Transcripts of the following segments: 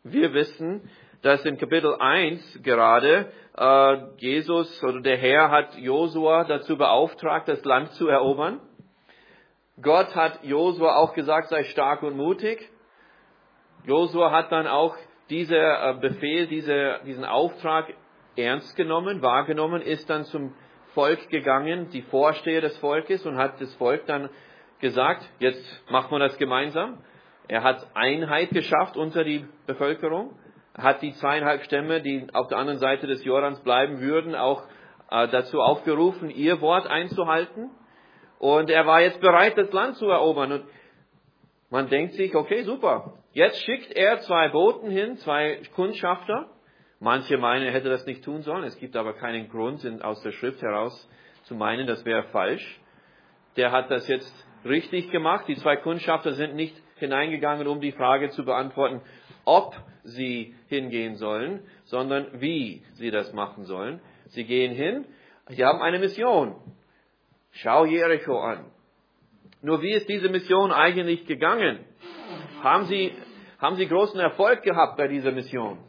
Wir wissen, dass in Kapitel 1 gerade Jesus oder der Herr hat Josua dazu beauftragt, das Land zu erobern. Gott hat Josua auch gesagt, sei stark und mutig. Josua hat dann auch diesen Befehl, diesen Auftrag ernst genommen, wahrgenommen, ist dann zum Volk gegangen, die Vorsteher des Volkes, und hat das Volk dann gesagt, jetzt machen wir das gemeinsam. Er hat Einheit geschafft unter die Bevölkerung, hat die 2,5 Stämme, die auf der anderen Seite des Jordans bleiben würden, auch dazu aufgerufen, ihr Wort einzuhalten. Und er war jetzt bereit, das Land zu erobern. Und man denkt sich, okay, super. Jetzt schickt er 2 Boten hin, 2 Kundschafter. Manche meinen, er hätte das nicht tun sollen. Es gibt aber keinen Grund aus der Schrift heraus zu meinen, das wäre falsch. Der hat das jetzt richtig gemacht. Die 2 Kundschafter sind nicht hineingegangen, um die Frage zu beantworten, ob sie hingehen sollen, sondern wie sie das machen sollen. Sie gehen hin, sie haben eine Mission. Schau Jericho an. Nur wie ist diese Mission eigentlich gegangen? Haben Sie großen Erfolg gehabt bei dieser Mission?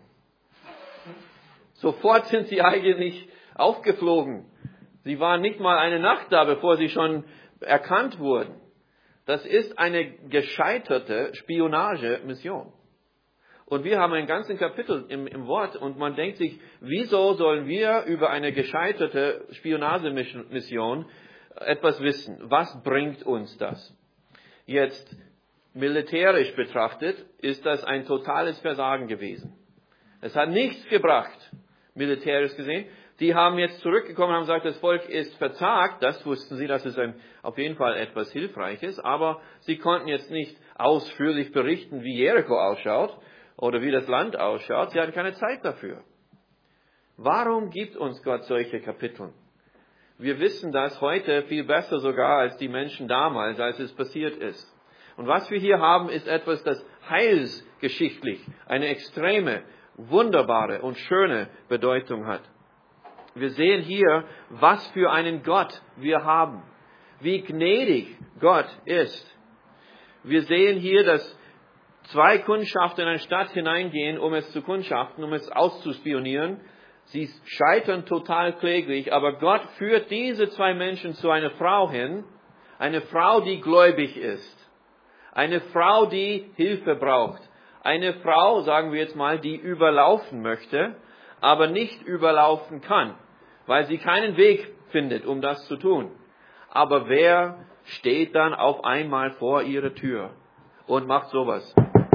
Sofort sind sie eigentlich aufgeflogen. Sie waren nicht mal eine Nacht da, bevor sie schon erkannt wurden. Das ist eine gescheiterte Spionagemission. Und wir haben einen ganzen Kapitel im Wort und man denkt sich, wieso sollen wir über eine gescheiterte Spionagemission etwas wissen? Was bringt uns das? Jetzt, militärisch betrachtet, ist das ein totales Versagen gewesen. Es hat nichts gebracht, militärisch gesehen. Die haben jetzt zurückgekommen und haben gesagt, das Volk ist verzagt. Das wussten sie, das ist auf jeden Fall etwas Hilfreiches. Aber sie konnten jetzt nicht ausführlich berichten, wie Jericho ausschaut oder wie das Land ausschaut. Sie hatten keine Zeit dafür. Warum gibt uns Gott solche Kapitel? Wir wissen das heute viel besser sogar als die Menschen damals, als es passiert ist. Und was wir hier haben, ist etwas, das heilsgeschichtlich eine extreme, wunderbare und schöne Bedeutung hat. Wir sehen hier, was für einen Gott wir haben, wie gnädig Gott ist. Wir sehen hier, dass 2 Kundschafter in eine Stadt hineingehen, um es zu kundschaften, um es auszuspionieren. Sie scheitern total kläglich, aber Gott führt diese 2 Menschen zu einer Frau hin, eine Frau, die gläubig ist, eine Frau, die Hilfe braucht, eine Frau, sagen wir jetzt mal, die überlaufen möchte, aber nicht überlaufen kann, weil sie keinen Weg findet, um das zu tun. Aber wer steht dann auf einmal vor ihrer Tür und macht sowas?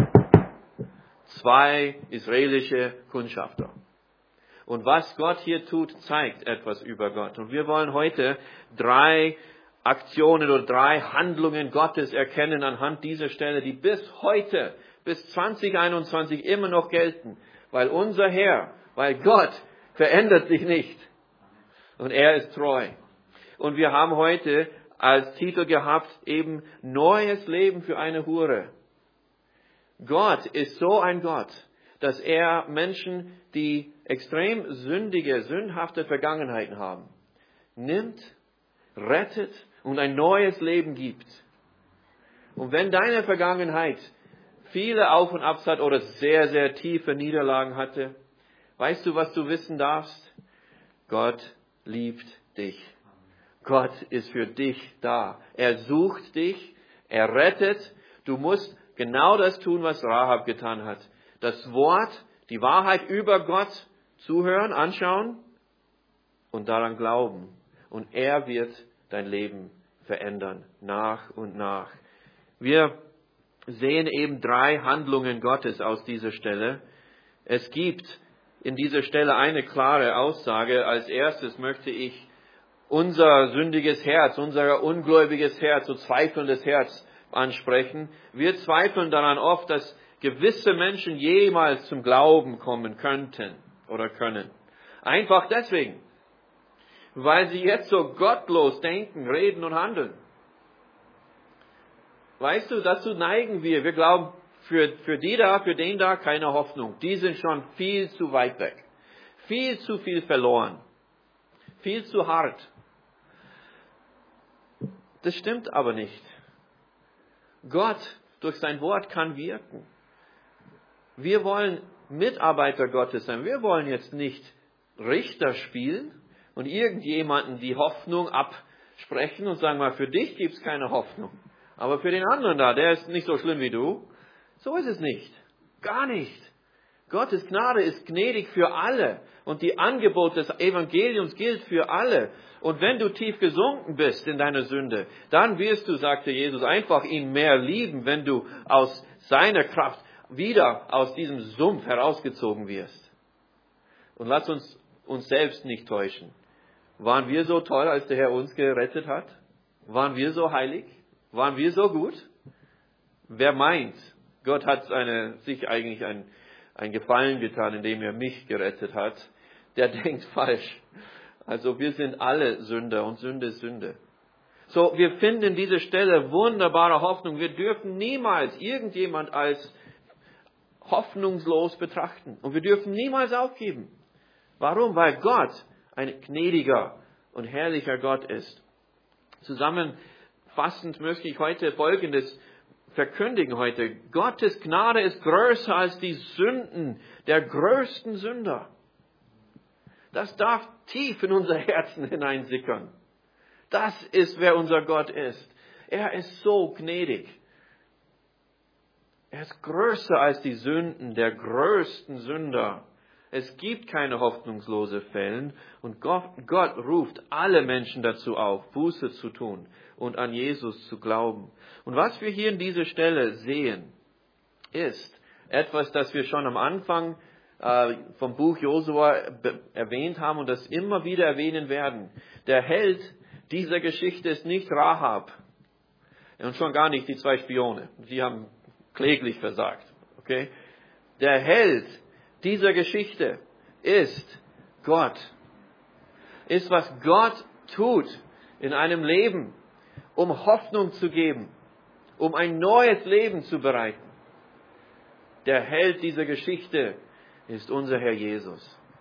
2 israelische Kundschafter. Und was Gott hier tut, zeigt etwas über Gott. Und wir wollen heute 3 Aktionen oder 3 Handlungen Gottes erkennen anhand dieser Stelle, die bis heute, bis 2021 immer noch gelten. Weil unser Herr, weil Gott verändert sich nicht. Und er ist treu. Und wir haben heute als Titel gehabt, eben neues Leben für eine Hure. Gott ist so ein Gott, dass er Menschen, die extrem sündhafte Vergangenheiten haben, nimmt, rettet und ein neues Leben gibt. Und wenn deine Vergangenheit viele Auf und Abs hat oder sehr, sehr tiefe Niederlagen hatte, weißt du, was du wissen darfst? Gott liebt dich. Gott ist für dich da. Er sucht dich, er rettet. Du musst genau das tun, was Rahab getan hat. Das Wort, die Wahrheit über Gott zuhören, anschauen und daran glauben. Und er wird dein Leben verändern, nach und nach. Wir sehen eben 3 Handlungen Gottes aus dieser Stelle. Es gibt in dieser Stelle eine klare Aussage. Als erstes möchte ich unser sündiges Herz, unser ungläubiges Herz, so zweifelndes Herz ansprechen. Wir zweifeln daran oft, dass gewisse Menschen jemals zum Glauben kommen könnten oder können. Einfach deswegen, weil sie jetzt so gottlos denken, reden und handeln. Weißt du, dazu neigen wir. Wir glauben, für den da keine Hoffnung. Die sind schon viel zu weit weg. Viel zu viel verloren. Viel zu hart. Das stimmt aber nicht. Gott durch sein Wort kann wirken. Wir wollen Mitarbeiter Gottes sein. Wir wollen jetzt nicht Richter spielen und irgendjemanden die Hoffnung absprechen und sagen, mal, für dich gibt es keine Hoffnung. Aber für den anderen da, der ist nicht so schlimm wie du. So ist es nicht. Gar nicht. Gottes Gnade ist gnädig für alle. Und die Angebot des Evangeliums gilt für alle. Und wenn du tief gesunken bist in deiner Sünde, dann wirst du, sagte Jesus, einfach ihn mehr lieben, wenn du aus seiner Kraft wieder aus diesem Sumpf herausgezogen wirst. Und lass uns selbst nicht täuschen. Waren wir so toll, als der Herr uns gerettet hat? Waren wir so heilig? Waren wir so gut? Wer meint, Gott hat sich eigentlich ein Gefallen getan, indem er mich gerettet hat, der denkt falsch. Also wir sind alle Sünder und Sünde ist Sünde. So, wir finden in dieser Stelle wunderbare Hoffnung. Wir dürfen niemals irgendjemand als hoffnungslos betrachten. Und wir dürfen niemals aufgeben. Warum? Weil Gott ein gnädiger und herrlicher Gott ist. Zusammenfassend möchte ich heute Folgendes verkündigen heute. Gottes Gnade ist größer als die Sünden der größten Sünder. Das darf tief in unser Herzen hineinsickern. Das ist, wer unser Gott ist. Er ist so gnädig. Er ist größer als die Sünden der größten Sünder. Es gibt keine hoffnungslose Fälle und Gott ruft alle Menschen dazu auf, Buße zu tun und an Jesus zu glauben. Und was wir hier in dieser Stelle sehen, ist etwas, das wir schon am Anfang vom Buch Josua erwähnt haben und das immer wieder erwähnen werden. Der Held dieser Geschichte ist nicht Rahab und schon gar nicht die 2 Spione. Sie haben kläglich versagt. Okay? Der Held dieser Geschichte ist Gott. Ist, was Gott tut in einem Leben, um Hoffnung zu geben, um ein neues Leben zu bereiten. Der Held dieser Geschichte ist unser Herr Jesus.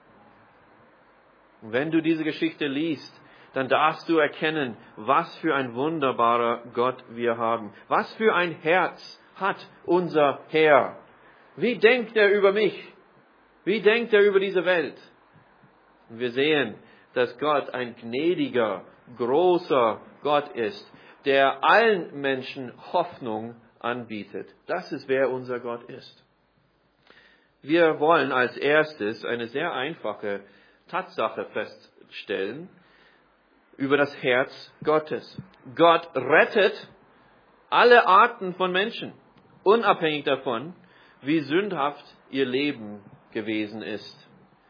Und wenn du diese Geschichte liest, dann darfst du erkennen, was für ein wunderbarer Gott wir haben. Was für ein Herz hat unser Herr. Wie denkt er über mich? Wie denkt er über diese Welt? Und wir sehen, dass Gott ein gnädiger, großer Gott ist, der allen Menschen Hoffnung anbietet. Das ist, wer unser Gott ist. Wir wollen als erstes eine sehr einfache Tatsache feststellen über das Herz Gottes. Gott rettet alle Arten von Menschen, unabhängig davon, wie sündhaft ihr Leben gewesen ist.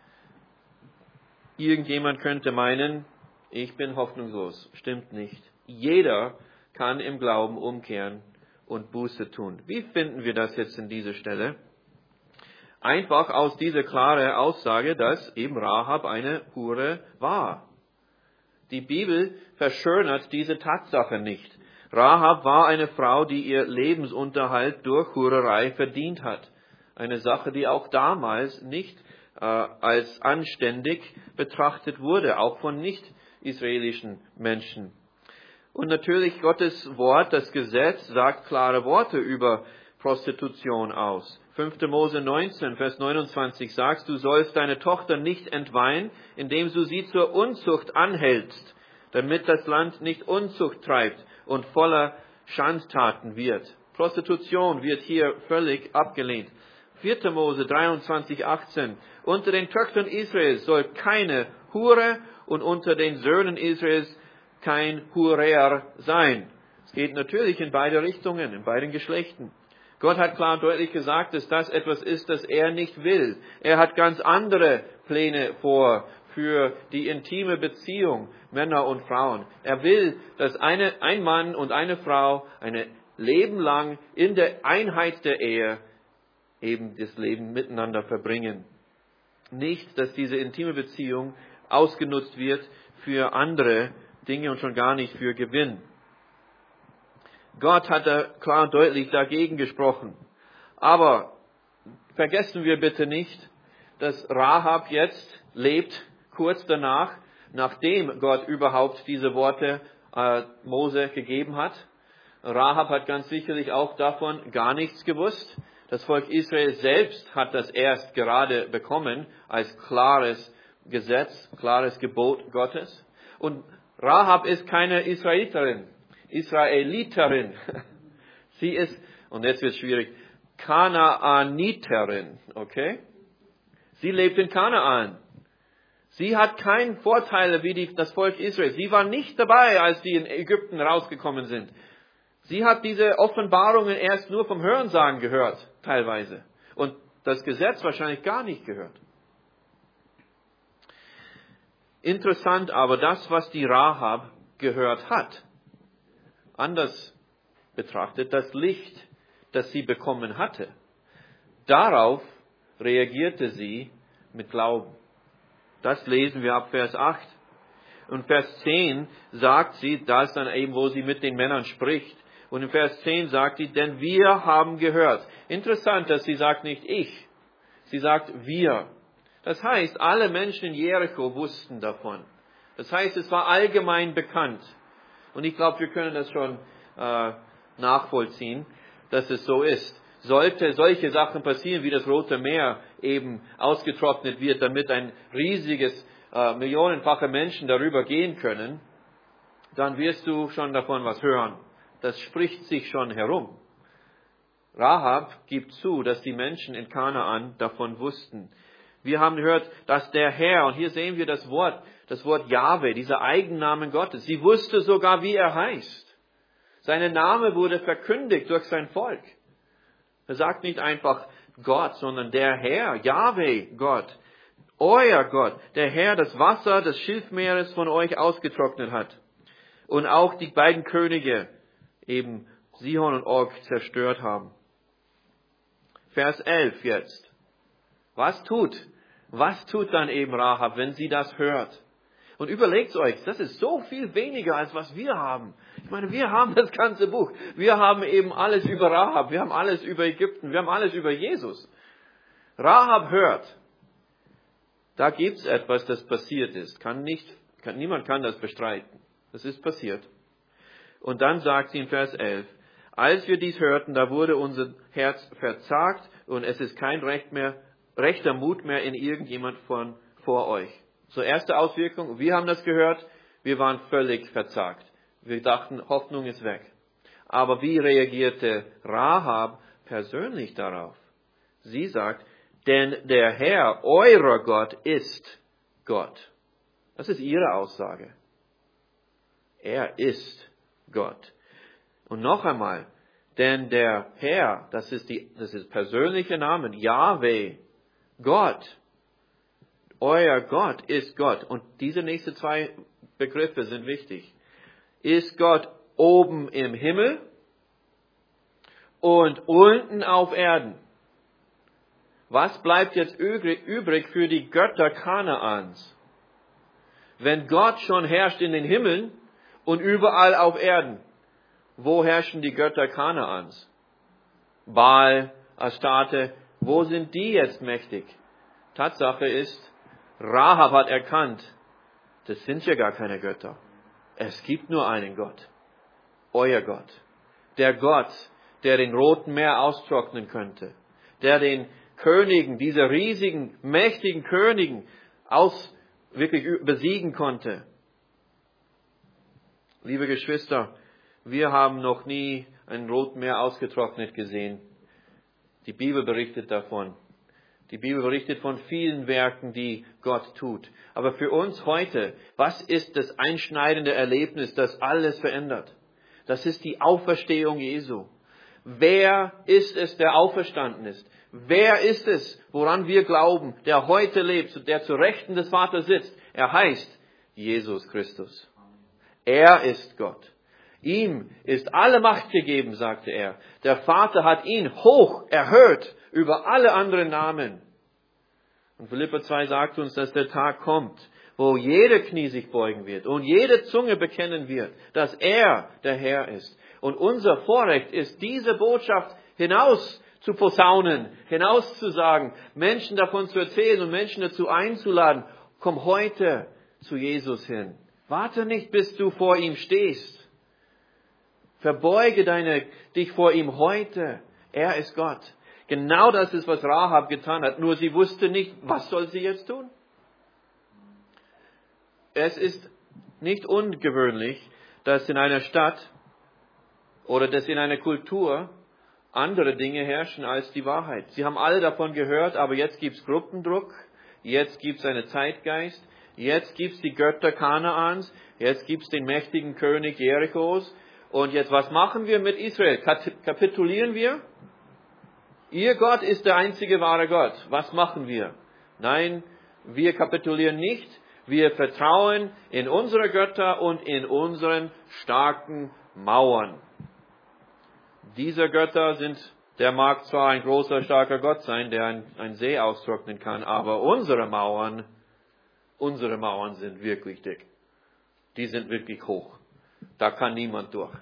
Irgendjemand könnte meinen, ich bin hoffnungslos. Stimmt nicht. Jeder kann im Glauben umkehren und Buße tun. Wie finden wir das jetzt in dieser Stelle? Einfach aus dieser klaren Aussage, dass eben Rahab eine Hure war. Die Bibel verschönert diese Tatsache nicht. Rahab war eine Frau, die ihr Lebensunterhalt durch Hurerei verdient hat. Eine Sache, die auch damals nicht als anständig betrachtet wurde, auch von nicht-israelischen Menschen. Und natürlich Gottes Wort, das Gesetz, sagt klare Worte über Prostitution aus. 5. Mose 19, Vers 29 sagt, du sollst deine Tochter nicht entweihen, indem du sie zur Unzucht anhältst, damit das Land nicht Unzucht treibt und voller Schandtaten wird. Prostitution wird hier völlig abgelehnt. 4. Mose 23, 18. Unter den Töchtern Israels soll keine Hure und unter den Söhnen Israels kein Hurer sein. Es geht natürlich in beide Richtungen, in beiden Geschlechten. Gott hat klar und deutlich gesagt, dass das etwas ist, das er nicht will. Er hat ganz andere Pläne vor für die intime Beziehung Männer und Frauen. Er will, dass ein Mann und eine Frau ein Leben lang in der Einheit der Ehe eben das Leben miteinander verbringen. Nicht, dass diese intime Beziehung ausgenutzt wird für andere Dinge und schon gar nicht für Gewinn. Gott hat da klar und deutlich dagegen gesprochen. Aber vergessen wir bitte nicht, dass Rahab jetzt lebt, kurz danach, nachdem Gott überhaupt diese Worte Mose gegeben hat. Rahab hat ganz sicherlich auch davon gar nichts gewusst. Das Volk Israel selbst hat das erst gerade bekommen als klares Gesetz, klares Gebot Gottes. Und Rahab ist keine Israeliterin. Sie ist, und jetzt wird es schwierig, Kanaaniterin, okay? Sie lebt in Kanaan. Sie hat keinen Vorteil wie das Volk Israel. Sie war nicht dabei, als die in Ägypten rausgekommen sind. Sie hat diese Offenbarungen erst nur vom Hörensagen gehört, teilweise. Und das Gesetz wahrscheinlich gar nicht gehört. Interessant aber, das, was die Rahab gehört hat, anders betrachtet, das Licht, das sie bekommen hatte, darauf reagierte sie mit Glauben. Das lesen wir ab Vers 8. Und Vers 10 sagt sie, da ist dann eben, wo sie mit den Männern spricht. Und in Vers 10 sagt sie, denn wir haben gehört. Interessant, dass sie sagt nicht ich, sie sagt wir. Das heißt, alle Menschen in Jericho wussten davon. Das heißt, es war allgemein bekannt. Und ich glaube, wir können das schon nachvollziehen, dass es so ist. Sollte solche Sachen passieren, wie das Rote Meer eben ausgetrocknet wird, damit ein riesiges, millionenfache Menschen darüber gehen können, dann wirst du schon davon was hören. Das spricht sich schon herum. Rahab gibt zu, dass die Menschen in Kanaan davon wussten. Wir haben gehört, dass der Herr, und hier sehen wir das Wort Jahwe, dieser Eigennamen Gottes. Sie wusste sogar, wie er heißt. Sein Name wurde verkündigt durch sein Volk. Er sagt nicht einfach Gott, sondern der Herr, Jahwe, Gott, euer Gott, der Herr, das Wasser des Schilfmeeres von euch ausgetrocknet hat. Und auch die beiden Könige, eben Sihon und Og, zerstört haben. Vers 11 jetzt. Was tut dann eben Rahab, wenn sie das hört? Und überlegt euch, das ist so viel weniger, als was wir haben. Ich meine, wir haben das ganze Buch. Wir haben eben alles über Rahab. Wir haben alles über Ägypten. Wir haben alles über Jesus. Rahab hört. Da gibt es etwas, das passiert ist. Niemand kann das bestreiten. Das ist passiert. Und dann sagt sie in Vers 11, als wir dies hörten, da wurde unser Herz verzagt und es ist kein rechter Mut mehr in irgendjemand vor euch. So, erste Auswirkung, wir haben das gehört, wir waren völlig verzagt. Wir dachten, Hoffnung ist weg. Aber wie reagierte Rahab persönlich darauf? Sie sagt, denn der Herr, eurer Gott, ist Gott. Das ist ihre Aussage. Er ist Gott. Und noch einmal, denn der Herr, das ist persönliche Name, Jahwe, Gott. Euer Gott ist Gott. Und diese nächsten zwei Begriffe sind wichtig. Ist Gott oben im Himmel und unten auf Erden. Was bleibt jetzt übrig für die Götter Kanaans? Wenn Gott schon herrscht in den Himmeln und überall auf Erden, wo herrschen die Götter Kanaans? Baal, Astarte, wo sind die jetzt mächtig? Tatsache ist, Rahab hat erkannt, das sind ja gar keine Götter. Es gibt nur einen Gott. Euer Gott. Der Gott, der den Roten Meer austrocknen könnte. Der den Königen, diese riesigen, mächtigen Königen wirklich besiegen konnte. Liebe Geschwister, wir haben noch nie ein Rotes Meer ausgetrocknet gesehen. Die Bibel berichtet davon. Die Bibel berichtet von vielen Werken, die Gott tut. Aber für uns heute, was ist das einschneidende Erlebnis, das alles verändert? Das ist die Auferstehung Jesu. Wer ist es, der auferstanden ist? Wer ist es, woran wir glauben, der heute lebt, der zur Rechten des Vaters sitzt? Er heißt Jesus Christus. Er ist Gott. Ihm ist alle Macht gegeben, sagte er. Der Vater hat ihn hoch erhöht über alle anderen Namen. Und Philipper 2 sagt uns, dass der Tag kommt, wo jede Knie sich beugen wird und jede Zunge bekennen wird, dass er der Herr ist. Und unser Vorrecht ist, diese Botschaft hinaus zu posaunen, hinaus zu sagen, Menschen davon zu erzählen und Menschen dazu einzuladen, komm heute zu Jesus hin. Warte nicht, bis du vor ihm stehst. Verbeuge dich vor ihm heute. Er ist Gott. Genau das ist, was Rahab getan hat. Nur sie wusste nicht, was soll sie jetzt tun? Es ist nicht ungewöhnlich, dass in einer Stadt oder dass in einer Kultur andere Dinge herrschen als die Wahrheit. Sie haben alle davon gehört, aber jetzt gibt es Gruppendruck, jetzt gibt es einen Zeitgeist, jetzt gibt es die Götter Kanaans, jetzt gibt es den mächtigen König Jerichos. Und jetzt, was machen wir mit Israel? Kapitulieren wir? Ihr Gott ist der einzige wahre Gott. Was machen wir? Nein, wir kapitulieren nicht. Wir vertrauen in unsere Götter und in unseren starken Mauern. Diese Götter der mag zwar ein großer, starker Gott sein, der einen See austrocknen kann, aber unsere Mauern sind wirklich dick. Die sind wirklich hoch. Da kann niemand durch.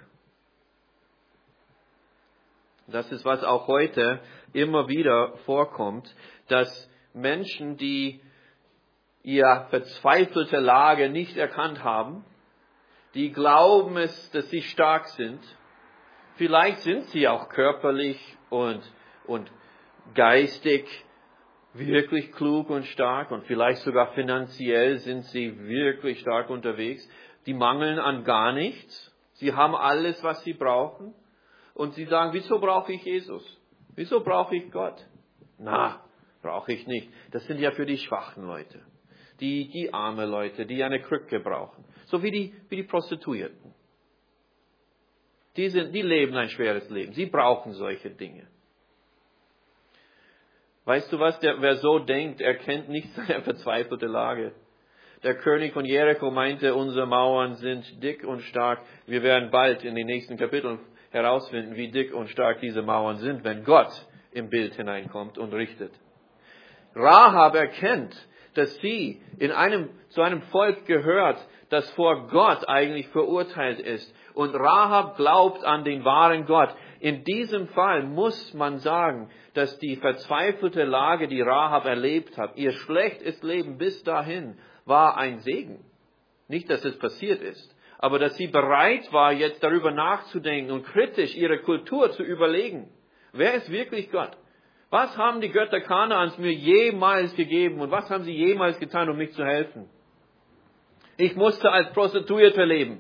Das ist, was auch heute immer wieder vorkommt, dass Menschen, die ihre verzweifelte Lage nicht erkannt haben, die glauben dass sie stark sind. Vielleicht sind sie auch körperlich und geistig wirklich klug und stark und vielleicht sogar finanziell sind sie wirklich stark unterwegs. Die mangeln an gar nichts. Sie haben alles, was sie brauchen. Und sie sagen, wieso brauche ich Jesus? Wieso brauche ich Gott? Brauche ich nicht. Das sind ja für die schwachen Leute. Die arme Leute, die eine Krücke brauchen. So wie die Prostituierten. Die leben ein schweres Leben. Sie brauchen solche Dinge. Weißt du was? Wer so denkt, erkennt nicht seine verzweifelte Lage. Der König von Jericho meinte, unsere Mauern sind dick und stark. Wir werden bald in den nächsten Kapiteln herausfinden, wie dick und stark diese Mauern sind, wenn Gott im Bild hineinkommt und richtet. Rahab erkennt, dass sie zu einem Volk gehört, das vor Gott eigentlich verurteilt ist. Und Rahab glaubt an den wahren Gott. In diesem Fall muss man sagen, dass die verzweifelte Lage, die Rahab erlebt hat, ihr schlechtes Leben bis dahin, war ein Segen. Nicht, dass es passiert ist, aber dass sie bereit war, jetzt darüber nachzudenken und kritisch ihre Kultur zu überlegen. Wer ist wirklich Gott? Was haben die Götter Kanaans mir jemals gegeben und was haben sie jemals getan, um mich zu helfen? Ich musste als Prostituierte leben.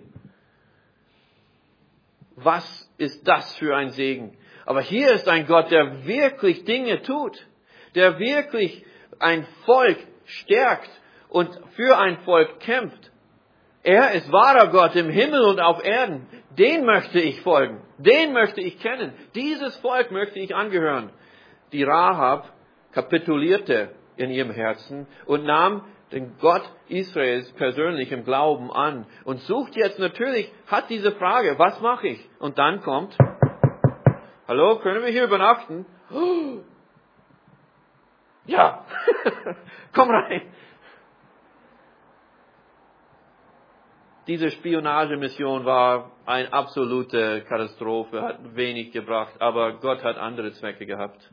Was ist das für ein Segen? Aber hier ist ein Gott, der wirklich Dinge tut, der wirklich ein Volk stärkt und für ein Volk kämpft. Er ist wahrer Gott im Himmel und auf Erden. Den möchte ich folgen. Den möchte ich kennen. Dieses Volk möchte ich angehören. Die Rahab kapitulierte in ihrem Herzen und nahm den Gott Israels persönlich im Glauben an und sucht jetzt natürlich, hat diese Frage, was mache ich? Und dann kommt, hallo, können wir hier übernachten? Ja, komm rein. Diese Spionagemission war eine absolute Katastrophe, hat wenig gebracht, aber Gott hat andere Zwecke gehabt.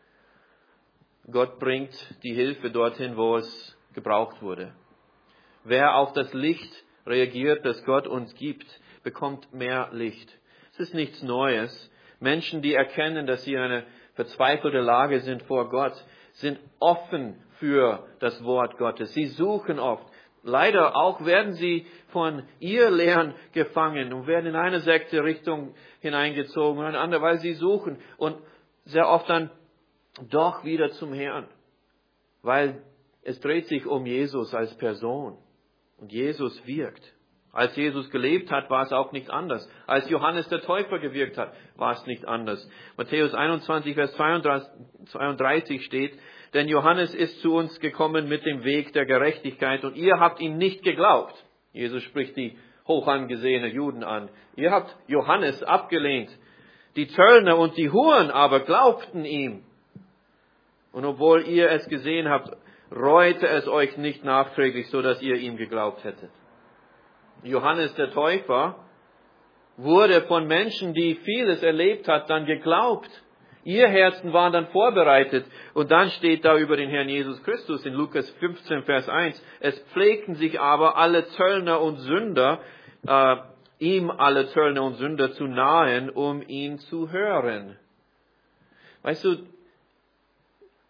Gott bringt die Hilfe dorthin, wo es gebraucht wurde. Wer auf das Licht reagiert, das Gott uns gibt, bekommt mehr Licht. Es ist nichts Neues. Menschen, die erkennen, dass sie in einer verzweifelten Lage sind vor Gott, sind offen für das Wort Gottes. Sie suchen oft. Leider auch werden sie von ihr Lehren gefangen und werden in eine Sekte Richtung hineingezogen und eine andere, weil sie suchen und sehr oft dann doch wieder zum Herrn, weil es dreht sich um Jesus als Person und Jesus wirkt. Als Jesus gelebt hat, war es auch nicht anders. Als Johannes der Täufer gewirkt hat, war es nicht anders. Matthäus 21, Vers 32 steht, denn Johannes ist zu uns gekommen mit dem Weg der Gerechtigkeit und ihr habt ihm nicht geglaubt. Jesus spricht die hochangesehenen Juden an. Ihr habt Johannes abgelehnt. Die Zöllner und die Huren aber glaubten ihm. Und obwohl ihr es gesehen habt, reute es euch nicht nachträglich, so dass ihr ihm geglaubt hättet. Johannes der Täufer wurde von Menschen, die vieles erlebt hat, dann geglaubt. Ihr Herzen waren dann vorbereitet. Und dann steht da über den Herrn Jesus Christus in Lukas 15, Vers 1, es pflegten sich aber alle Zöllner und Sünder, ihm alle Zöllner und Sünder zu nahen, um ihn zu hören. Weißt du,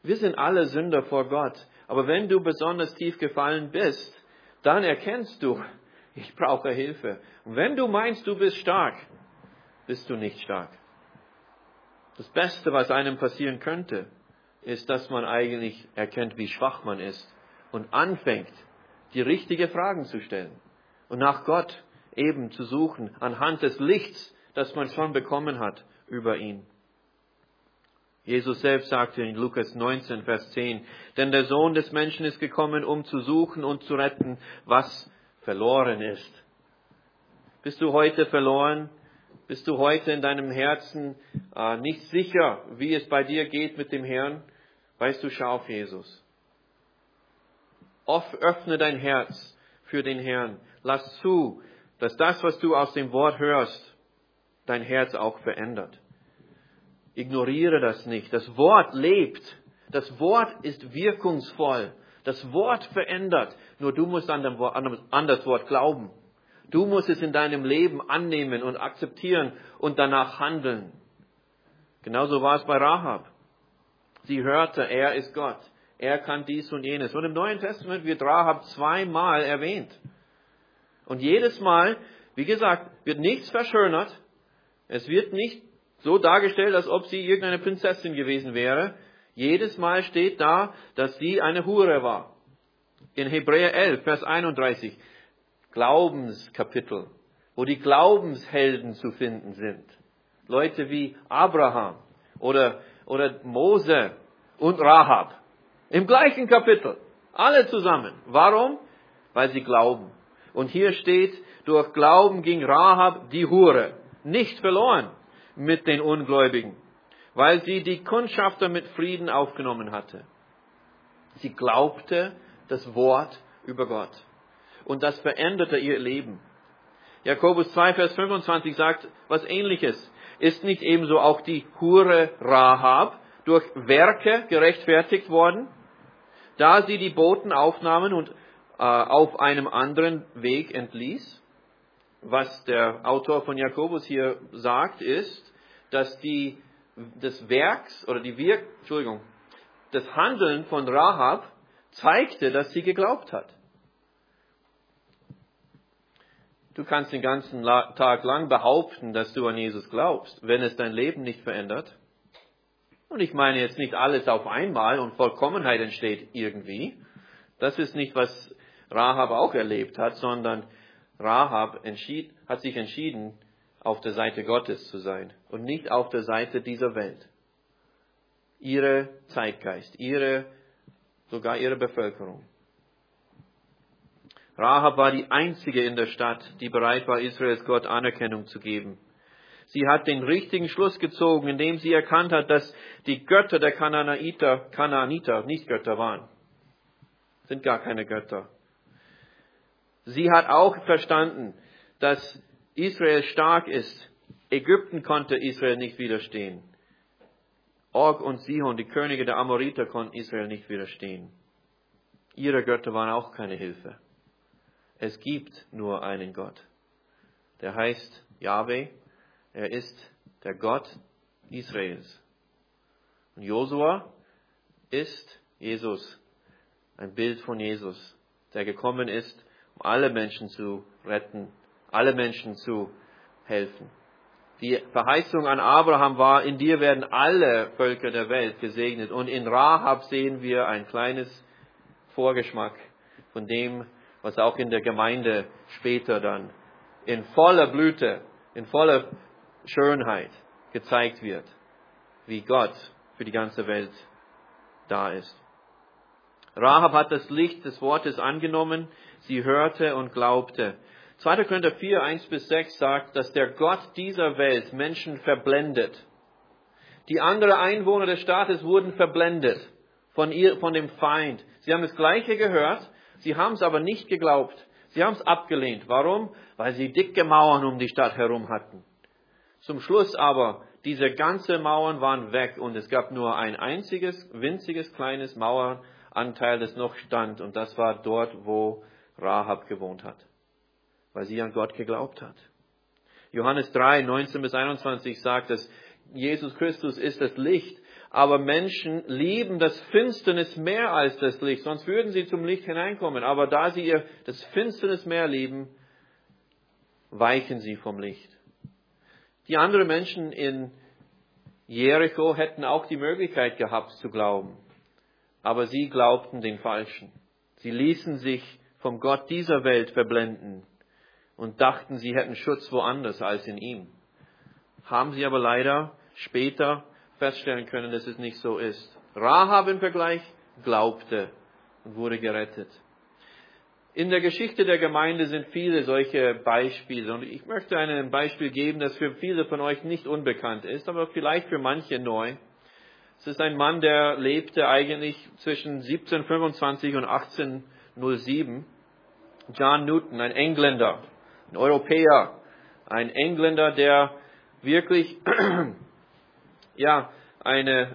Wir sind alle Sünder vor Gott. Aber wenn du besonders tief gefallen bist, dann erkennst du, ich brauche Hilfe. Und wenn du meinst, du bist stark, bist du nicht stark. Das Beste, was einem passieren könnte, ist, dass man eigentlich erkennt, wie schwach man ist und anfängt, die richtigen Fragen zu stellen und nach Gott eben zu suchen, anhand des Lichts, das man schon bekommen hat über ihn. Jesus selbst sagte in Lukas 19, Vers 10, denn der Sohn des Menschen ist gekommen, um zu suchen und zu retten, was verloren ist. Bist du heute verloren? Bist du heute in deinem Herzen nicht sicher, wie es bei dir geht mit dem Herrn? Weißt du, schau auf Jesus. Öffne dein Herz für den Herrn. Lass zu, dass das, was du aus dem Wort hörst, dein Herz auch verändert. Ignoriere das nicht. Das Wort lebt. Das Wort ist wirkungsvoll. Das Wort verändert. Nur du musst an das Wort glauben. Du musst es in deinem Leben annehmen und akzeptieren und danach handeln. Genauso war es bei Rahab. Sie hörte, er ist Gott. Er kann dies und jenes. Und im Neuen Testament wird Rahab zweimal erwähnt. Und jedes Mal, wie gesagt, wird nichts verschönert. Es wird nicht so dargestellt, als ob sie irgendeine Prinzessin gewesen wäre. Jedes Mal steht da, dass sie eine Hure war. In Hebräer 11, Vers 31, Glaubenskapitel, wo die Glaubenshelden zu finden sind. Leute wie Abraham oder Mose und Rahab. Im gleichen Kapitel. Alle zusammen. Warum? Weil sie glauben. Und hier steht, durch Glauben ging Rahab, die Hure, nicht verloren mit den Ungläubigen, weil sie die Kundschafter mit Frieden aufgenommen hatte. Sie glaubte das Wort über Gott. Und das veränderte ihr Leben. Jakobus 2, Vers 25 sagt was Ähnliches. Ist nicht ebenso auch die Hure Rahab durch Werke gerechtfertigt worden, da sie die Boten aufnahmen und auf einem anderen Weg entließ? Was der Autor von Jakobus hier sagt, ist, dass das Handeln von Rahab zeigte, dass sie geglaubt hat. Du kannst den ganzen Tag lang behaupten, dass du an Jesus glaubst, wenn es dein Leben nicht verändert. Und ich meine jetzt nicht alles auf einmal und Vollkommenheit entsteht irgendwie. Das ist nicht, was Rahab auch erlebt hat, sondern Rahab hat sich entschieden, auf der Seite Gottes zu sein und nicht auf der Seite dieser Welt. Ihre Zeitgeist, sogar ihre Bevölkerung. Rahab war die einzige in der Stadt, die bereit war, Israels Gott Anerkennung zu geben. Sie hat den richtigen Schluss gezogen, indem sie erkannt hat, dass die Götter der Kanaaniter nicht Götter waren. Sind gar keine Götter. Sie hat auch verstanden, dass Israel stark ist. Ägypten konnte Israel nicht widerstehen. Og und Sihon, die Könige der Amoriter, konnten Israel nicht widerstehen. Ihre Götter waren auch keine Hilfe. Es gibt nur einen Gott. Der heißt Jahwe. Er ist der Gott Israels. Und Josua ist Jesus. Ein Bild von Jesus, der gekommen ist, um alle Menschen zu retten, alle Menschen zu helfen. Die Verheißung an Abraham war, in dir werden alle Völker der Welt gesegnet. Und in Rahab sehen wir ein kleines Vorgeschmack von dem, was auch in der Gemeinde später dann in voller Blüte, in voller Schönheit gezeigt wird, wie Gott für die ganze Welt da ist. Rahab hat das Licht des Wortes angenommen, sie hörte und glaubte. 2. Korinther 4, 1-6 sagt, dass der Gott dieser Welt Menschen verblendet. Die anderen Einwohner des Staates wurden verblendet von dem Feind. Sie haben das Gleiche gehört, sie haben es aber nicht geglaubt. Sie haben es abgelehnt. Warum? Weil sie dicke Mauern um die Stadt herum hatten. Zum Schluss aber, diese ganzen Mauern waren weg und es gab nur ein einziges, winziges, kleines Maueranteil, das noch stand. Und das war dort, wo Rahab gewohnt hat, weil sie an Gott geglaubt hat. Johannes 3, 19-21 sagt, dass Jesus Christus ist das Licht Aber Menschen lieben das Finsternis mehr als das Licht, sonst würden sie zum Licht hineinkommen. Aber da sie das Finsternis mehr lieben, weichen sie vom Licht. Die anderen Menschen in Jericho hätten auch die Möglichkeit gehabt zu glauben. Aber sie glaubten den Falschen. Sie ließen sich vom Gott dieser Welt verblenden und dachten, sie hätten Schutz woanders als in ihm. Haben sie aber leider später feststellen können, dass es nicht so ist. Rahab im Vergleich glaubte und wurde gerettet. In der Geschichte der Gemeinde sind viele solche Beispiele. Und ich möchte ein Beispiel geben, das für viele von euch nicht unbekannt ist, aber vielleicht für manche neu. Es ist ein Mann, der lebte eigentlich zwischen 1725 und 1807. John Newton, ein Engländer, ein Europäer, ein Engländer, der wirklich ein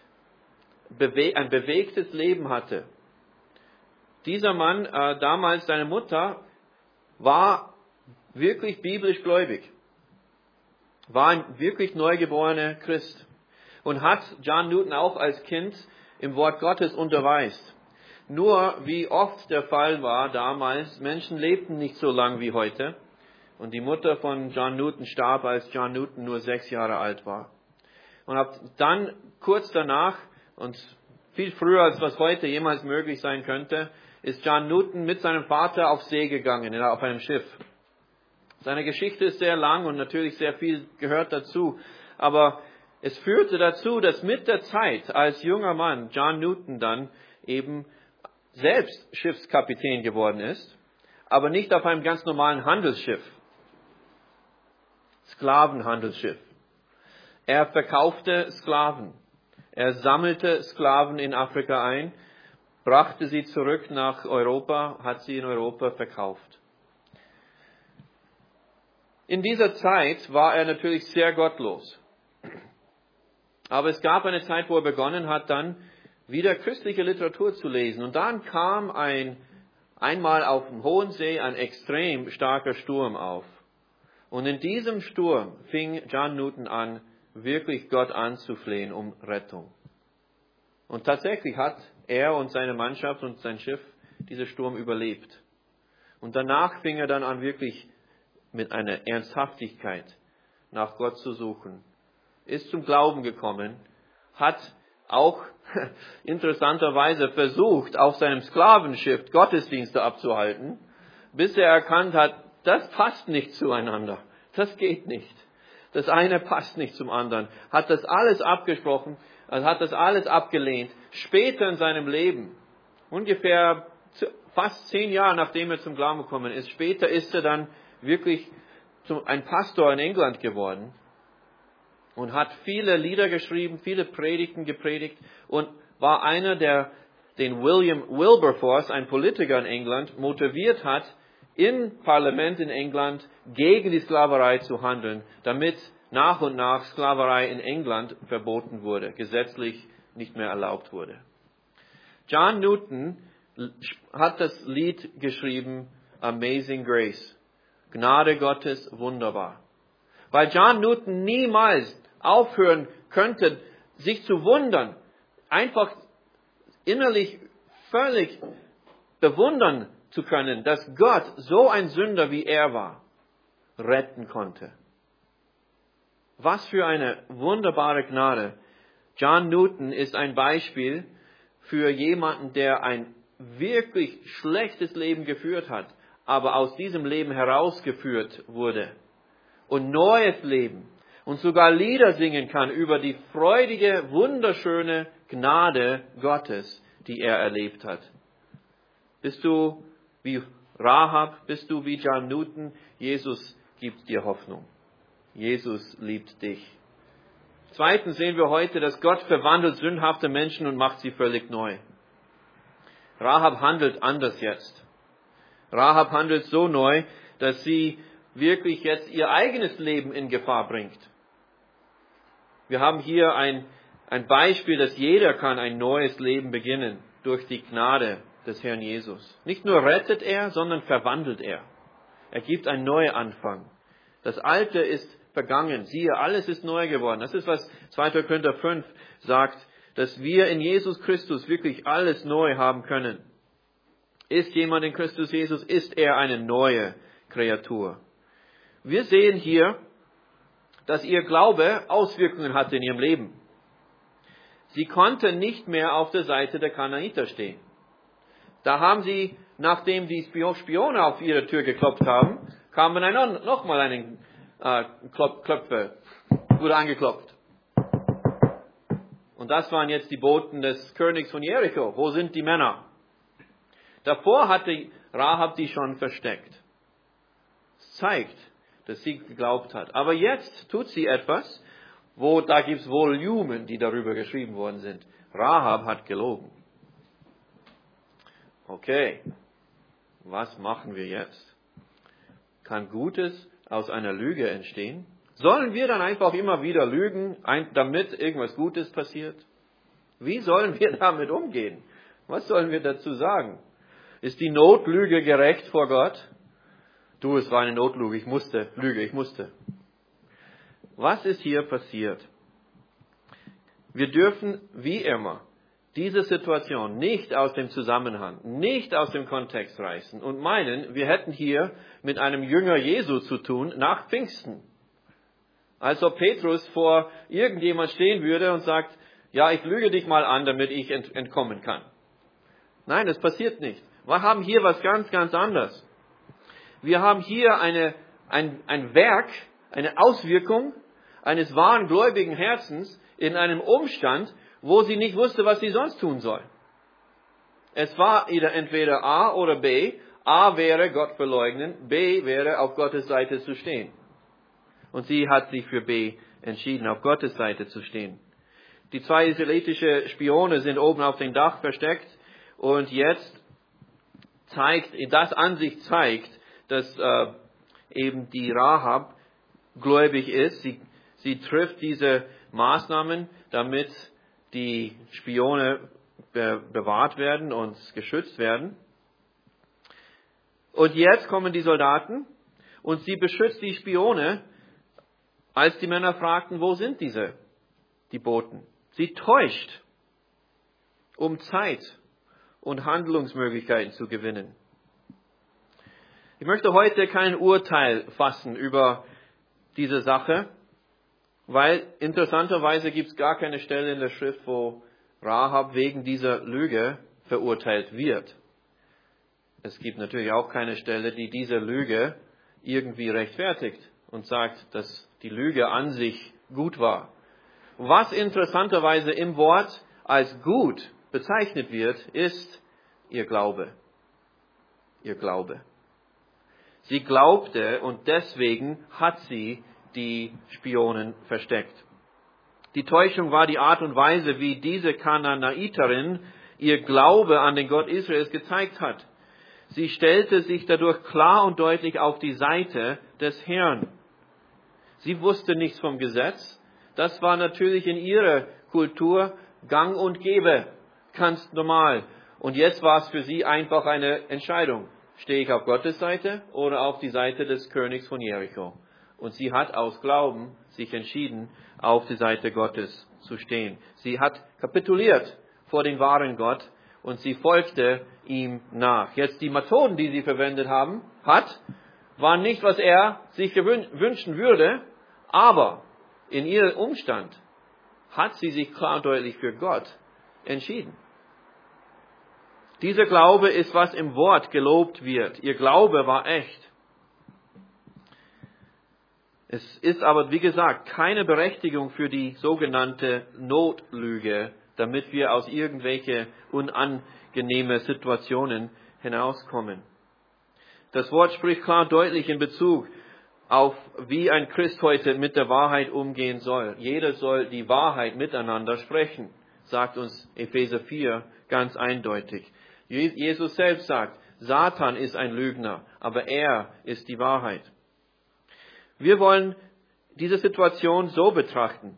bewegtes Leben hatte. Dieser Mann, damals seine Mutter, war wirklich biblisch gläubig, war ein wirklich neugeborener Christ und hat John Newton auch als Kind im Wort Gottes unterweist. Nur, wie oft der Fall war damals, Menschen lebten nicht so lang wie heute. Und die Mutter von John Newton starb, als John Newton nur 6 Jahre alt war. Und dann kurz danach und viel früher, als was heute jemals möglich sein könnte, ist John Newton mit seinem Vater auf See gegangen, auf einem Schiff. Seine Geschichte ist sehr lang und natürlich sehr viel gehört dazu. Aber es führte dazu, dass mit der Zeit als junger Mann John Newton dann eben selbst Schiffskapitän geworden ist, aber nicht auf einem ganz normalen Handelsschiff, Sklavenhandelsschiff. Er verkaufte Sklaven. Er sammelte Sklaven in Afrika ein, brachte sie zurück nach Europa, hat sie in Europa verkauft. In dieser Zeit war er natürlich sehr gottlos. Aber es gab eine Zeit, wo er begonnen hat, dann wieder christliche Literatur zu lesen. Und dann kam einmal auf dem Hohen See ein extrem starker Sturm auf. Und in diesem Sturm fing John Newton an, wirklich Gott anzuflehen um Rettung. Und tatsächlich hat er und seine Mannschaft und sein Schiff diesen Sturm überlebt. Und danach fing er dann an, wirklich mit einer Ernsthaftigkeit nach Gott zu suchen. Ist zum Glauben gekommen, hat auch interessanterweise versucht, auf seinem Sklavenschiff Gottesdienste abzuhalten, bis er erkannt hat, das passt nicht zueinander. Das geht nicht. Das eine passt nicht zum anderen. Hat das alles abgesprochen, hat das alles abgelehnt. Später in seinem Leben, ungefähr fast 10 Jahre nachdem er zum Glauben gekommen ist, später ist er dann wirklich ein Pastor in England geworden und hat viele Lieder geschrieben, viele Predigten gepredigt und war einer, der den William Wilberforce, ein Politiker in England, motiviert hat, im Parlament in England gegen die Sklaverei zu handeln, damit nach und nach Sklaverei in England verboten wurde, gesetzlich nicht mehr erlaubt wurde. John Newton hat das Lied geschrieben, Amazing Grace, Gnade Gottes, wunderbar. Weil John Newton niemals aufhören könnte, sich zu wundern, einfach innerlich völlig bewundern zu können, dass Gott so ein Sünder wie er war, retten konnte. Was für eine wunderbare Gnade. John Newton ist ein Beispiel für jemanden, der ein wirklich schlechtes Leben geführt hat, aber aus diesem Leben herausgeführt wurde und neues Leben und sogar Lieder singen kann über die freudige, wunderschöne Gnade Gottes, die er erlebt hat. Bist du wie Rahab? Bist du wie John Newton? Jesus gibt dir Hoffnung. Jesus liebt dich. Zweitens sehen wir heute, dass Gott verwandelt sündhafte Menschen und macht sie völlig neu. Rahab handelt anders jetzt. Rahab handelt so neu, dass sie wirklich jetzt ihr eigenes Leben in Gefahr bringt. Wir haben hier ein Beispiel, dass jeder kann ein neues Leben beginnen durch die Gnade des Herrn Jesus. Nicht nur rettet er, sondern verwandelt er. Er gibt einen neuen Anfang. Das Alte ist vergangen. Siehe, alles ist neu geworden. Das ist, was 2. Korinther 5 sagt, dass wir in Jesus Christus wirklich alles neu haben können. Ist jemand in Christus Jesus, ist er eine neue Kreatur. Wir sehen hier, dass ihr Glaube Auswirkungen hatte in ihrem Leben. Sie konnte nicht mehr auf der Seite der Kanaaniter stehen. Da haben sie, nachdem die Spione auf ihre Tür geklopft haben, kamen nochmal einen Klopfer, wurde angeklopft. Und das waren jetzt die Boten des Königs von Jericho. Wo sind die Männer? Davor hatte Rahab die schon versteckt. Es zeigt, dass sie geglaubt hat. Aber jetzt tut sie etwas, da gibt es Volumen, die darüber geschrieben worden sind. Rahab hat gelogen. Okay, was machen wir jetzt? Kann Gutes aus einer Lüge entstehen? Sollen wir dann einfach immer wieder lügen, damit irgendwas Gutes passiert? Wie sollen wir damit umgehen? Was sollen wir dazu sagen? Ist die Notlüge gerecht vor Gott? Du, es war eine Notlüge, ich musste. Was ist hier passiert? Wir dürfen, wie immer, diese Situation nicht aus dem Zusammenhang, nicht aus dem Kontext reißen und meinen, wir hätten hier mit einem Jünger Jesu zu tun nach Pfingsten. Als ob Petrus vor irgendjemand stehen würde und sagt, ja, ich lüge dich mal an, damit ich entkommen kann. Nein, das passiert nicht. Wir haben hier was ganz, ganz anderes. Wir haben hier ein Werk, eine Auswirkung eines wahren gläubigen Herzens in einem Umstand, wo sie nicht wusste, was sie sonst tun soll. Es war entweder A oder B. A wäre Gott verleugnen, B wäre auf Gottes Seite zu stehen. Und sie hat sich für B entschieden, auf Gottes Seite zu stehen. Die 2 israelitische Spione sind oben auf dem Dach versteckt und jetzt zeigt, dass eben die Rahab gläubig ist. Sie trifft diese Maßnahmen, damit die Spione bewahrt werden und geschützt werden. Und jetzt kommen die Soldaten und sie beschützt die Spione, als die Männer fragten, wo sind die Boten? Sie täuscht, um Zeit und Handlungsmöglichkeiten zu gewinnen. Ich möchte heute kein Urteil fassen über diese Sache, weil interessanterweise gibt es gar keine Stelle in der Schrift, wo Rahab wegen dieser Lüge verurteilt wird. Es gibt natürlich auch keine Stelle, die diese Lüge irgendwie rechtfertigt und sagt, dass die Lüge an sich gut war. Was interessanterweise im Wort als gut bezeichnet wird, ist ihr Glaube. Ihr Glaube. Sie glaubte und deswegen hat sie die Spionen versteckt. Die Täuschung war die Art und Weise, wie diese Kanaaniterin ihr Glaube an den Gott Israels gezeigt hat. Sie stellte sich dadurch klar und deutlich auf die Seite des Herrn. Sie wusste nichts vom Gesetz. Das war natürlich in ihrer Kultur gang und gäbe, ganz normal. Und jetzt war es für sie einfach eine Entscheidung. Stehe ich auf Gottes Seite oder auf die Seite des Königs von Jericho? Und sie hat aus Glauben sich entschieden, auf die Seite Gottes zu stehen. Sie hat kapituliert vor dem wahren Gott und sie folgte ihm nach. Jetzt die Methoden, die sie verwendet hat, waren nicht, was er sich wünschen würde, aber in ihrem Umstand hat sie sich klar und deutlich für Gott entschieden. Dieser Glaube ist, was im Wort gelobt wird. Ihr Glaube war echt. Es ist aber, wie gesagt, keine Berechtigung für die sogenannte Notlüge, damit wir aus irgendwelche unangenehme Situationen hinauskommen. Das Wort spricht klar und deutlich in Bezug auf, wie ein Christ heute mit der Wahrheit umgehen soll. Jeder soll die Wahrheit miteinander sprechen, sagt uns Epheser 4 ganz eindeutig. Jesus selbst sagt, Satan ist ein Lügner, aber er ist die Wahrheit. Wir wollen diese Situation so betrachten.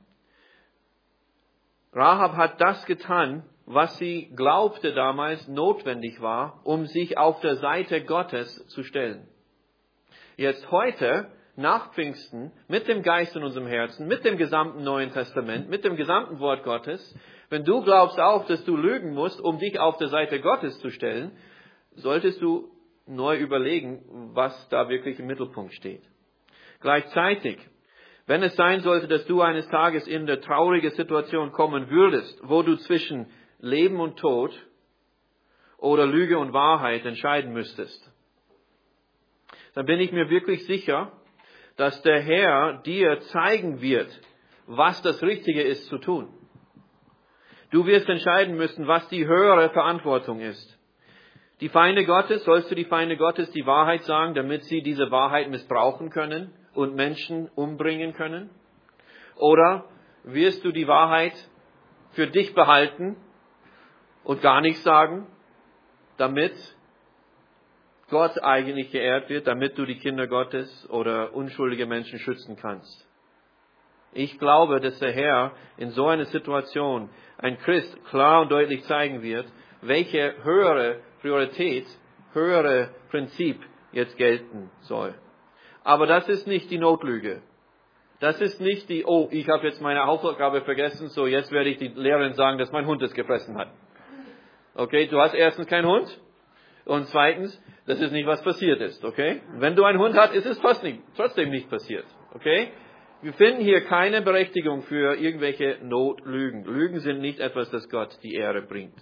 Rahab hat das getan, was sie glaubte damals notwendig war, um sich auf der Seite Gottes zu stellen. Jetzt heute, nach Pfingsten mit dem Geist in unserem Herzen, mit dem gesamten Neuen Testament, mit dem gesamten Wort Gottes, wenn du glaubst auch, dass du lügen musst, um dich auf der Seite Gottes zu stellen, solltest du neu überlegen, was da wirklich im Mittelpunkt steht. Gleichzeitig, wenn es sein sollte, dass du eines Tages in eine traurige Situation kommen würdest, wo du zwischen Leben und Tod oder Lüge und Wahrheit entscheiden müsstest, dann bin ich mir wirklich sicher, dass der Herr dir zeigen wird, was das Richtige ist zu tun. Du wirst entscheiden müssen, was die höhere Verantwortung ist. Die Feinde Gottes, sollst du die Feinde Gottes die Wahrheit sagen, damit sie diese Wahrheit missbrauchen können und Menschen umbringen können? Oder wirst du die Wahrheit für dich behalten und gar nichts sagen, damit Gott eigentlich geehrt wird, damit du die Kinder Gottes oder unschuldige Menschen schützen kannst? Ich glaube, dass der Herr in so einer Situation ein Christ klar und deutlich zeigen wird, welche höhere Priorität, höhere Prinzip jetzt gelten soll. Aber das ist nicht die Notlüge. Das ist nicht die, oh, ich habe jetzt meine Hausaufgabe vergessen, so jetzt werde ich die Lehrerin sagen, dass mein Hund es gefressen hat. Okay, du hast erstens keinen Hund und zweitens, das ist nicht, was passiert ist. Okay, wenn du einen Hund hast, ist es trotzdem nicht passiert. Okay, wir finden hier keine Berechtigung für irgendwelche Notlügen. Lügen sind nicht etwas, das Gott die Ehre bringt.